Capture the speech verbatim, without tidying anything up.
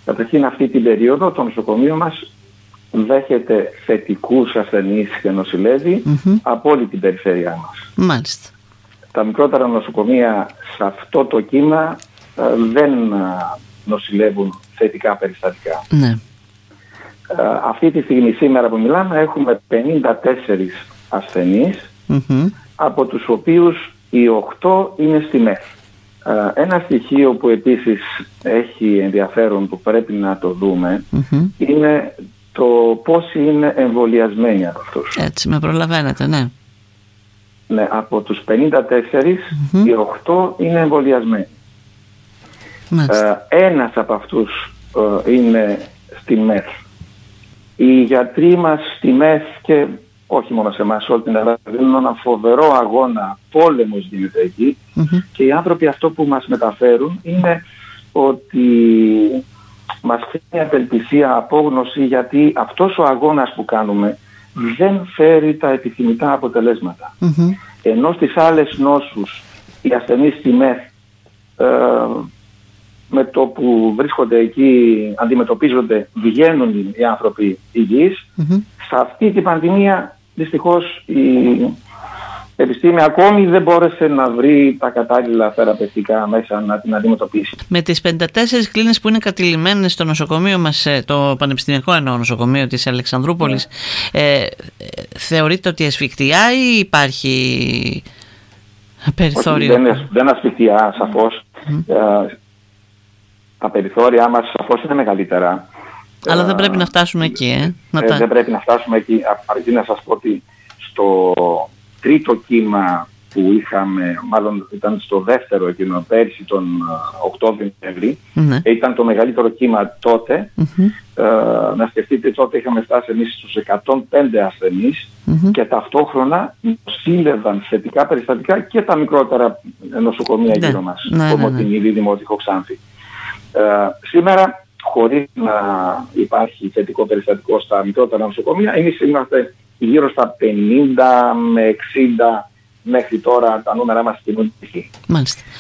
Καταρχήν αυτή την περίοδο το νοσοκομείο μας δέχεται θετικούς ασθενείς και νοσηλεύει mm-hmm. από όλη την περιφέρειά μας. Μάλιστα. Τα μικρότερα νοσοκομεία σε αυτό το κύμα ε, δεν ε, νοσηλεύουν θετικά περιστατικά. Ναι. Ε, αυτή τη στιγμή σήμερα που μιλάμε έχουμε πενήντα τέσσερις ασθενείς mm-hmm. από τους οποίους οι οκτώ είναι στη ΜΕΘ. Ε, ένα στοιχείο που επίσης έχει ενδιαφέρον που πρέπει να το δούμε mm-hmm. είναι το πόσοι είναι εμβολιασμένοι από αυτούς. Έτσι, με προλαβαίνετε, ναι. Ναι, από τους πενήντα τέσσερις mm-hmm. οι οκτώ είναι εμβολιασμένοι. Ε, ένας από αυτούς ε, είναι στη ΜΕΘ. Οι γιατροί μας στη ΜΕΘ και όχι μόνο σε εμάς, όλη την Ελλάδα, δίνουν έναν φοβερό αγώνα, πόλεμος γίνεται εκεί mm-hmm. και οι άνθρωποι αυτό που μας μεταφέρουν είναι ότι μας φέρνει απελπισία, απόγνωση, γιατί αυτός ο αγώνας που κάνουμε δεν φέρει τα επιθυμητά αποτελέσματα. Mm-hmm. Ενώ στις άλλες νόσους οι ασθενείς στη ΜΕΘ ε, με το που βρίσκονται εκεί, αντιμετωπίζονται, βγαίνουν οι άνθρωποι υγιείς. Mm-hmm. Σε αυτή την πανδημία δυστυχώς η επιστήμη ακόμη δεν μπόρεσε να βρει τα κατάλληλα θεραπευτικά μέσα να την αντιμετωπίσει. Με τις πενήντα τέσσερις κλίνες που είναι κατηλημμένες στο νοσοκομείο μας, το πανεπιστημιακό εννοώ νοσοκομείο της Αλεξανδρούπολης, ναι. ε, θεωρείτε ότι ασφικτιά ή υπάρχει περιθώριο? Όχι, δεν, δεν ασφικτιά σαφώς. Mm. Ε, τα περιθώρια μας σαφώς είναι μεγαλύτερα. Αλλά δεν πρέπει να φτάσουμε εκεί, ε. Να ε, τα... Δεν πρέπει να φτάσουμε εκεί. Αρκεί να σας πω ότι στο τρίτο κύμα που είχαμε, μάλλον ήταν στο δεύτερο εκείνο, πέρυσι τον Οκτώβριο-Νοέμβρη, mm-hmm. ήταν το μεγαλύτερο κύμα τότε. Mm-hmm. Ε, να σκεφτείτε, τότε είχαμε φτάσει εμείς στους εκατόν πέντε ασθενείς mm-hmm. και ταυτόχρονα νοσήλευαν θετικά περιστατικά και τα μικρότερα νοσοκομεία mm-hmm. γύρω μας, mm-hmm. Κομοτηνή, Δημότυχο, Ξάνθη. Ε, σήμερα, χωρίς να υπάρχει θετικό περιστατικό στα μικρότερα νοσοκομεία, εμείς είμαστε γύρω στα πενήντα με εξήντα μέχρι τώρα, τα νούμερα μας κινούνται εκεί. Μάλιστα.